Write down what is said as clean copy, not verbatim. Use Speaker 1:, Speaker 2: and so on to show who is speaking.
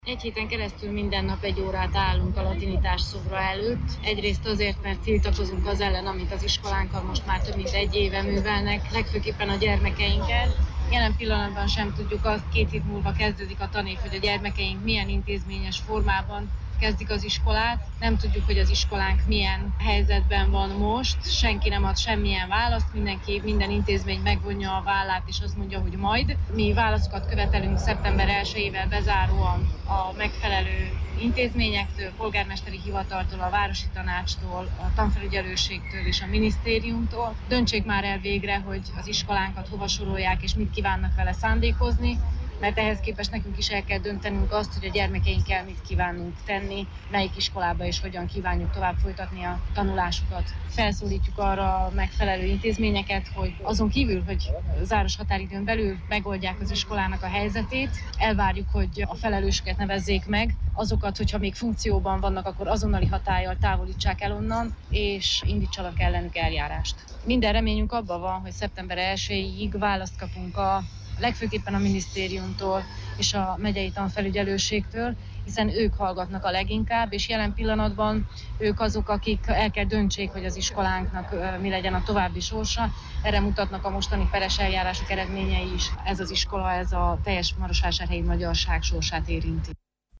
Speaker 1: Egy héten keresztül minden nap 1 órát állunk a latinitás szobra előtt. Egyrészt azért, mert tiltakozunk az ellen, amit az iskolánkkal most már több mint 1 éve művelnek, legfőképpen a gyermekeinkkel. Jelen pillanatban sem tudjuk azt, 2 hét múlva kezdődik a tanév, hogy a gyermekeink milyen intézményes formában kezdik az iskolát. Nem tudjuk, hogy az iskolánk milyen helyzetben van most. Senki nem ad semmilyen választ, minden intézmény megvonja a vállát és azt mondja, hogy majd. Mi válaszokat követelünk szeptember 1-ével bezáróan a megfelelő intézményektől, polgármesteri hivataltól, a városi tanácstól, a tanfelügyelőségtől és a minisztériumtól. Döntsék már el végre, hogy az iskolánkat hova sorolják és mit kívánnak vele szándékozni, mert ehhez képest nekünk is el kell döntenünk azt, hogy a gyermekeinkkel mit kívánunk tenni, melyik iskolába és hogyan kívánjuk tovább folytatni a tanulásukat. Felszólítjuk arra a megfelelő intézményeket, hogy azon kívül, hogy záros határidőn belül megoldják az iskolának a helyzetét, elvárjuk, hogy a felelősöket nevezzék meg, azokat, hogyha még funkcióban vannak, akkor azonnali hatállyal távolítsák el onnan, és indítsanak ellenük eljárást. Minden reményünk abban van, hogy szeptember 1-ig választ kapunk legfőképpen a minisztériumtól és a megyei tanfelügyelőségtől, hiszen ők hallgatnak a leginkább, és jelen pillanatban ők azok, akik el kell döntsék, hogy az iskolánknak mi legyen a további sorsa. Erre mutatnak a mostani peres eljárások eredményei is. Ez az iskola, ez a teljes marosvásárhelyi magyarság sorsát érinti.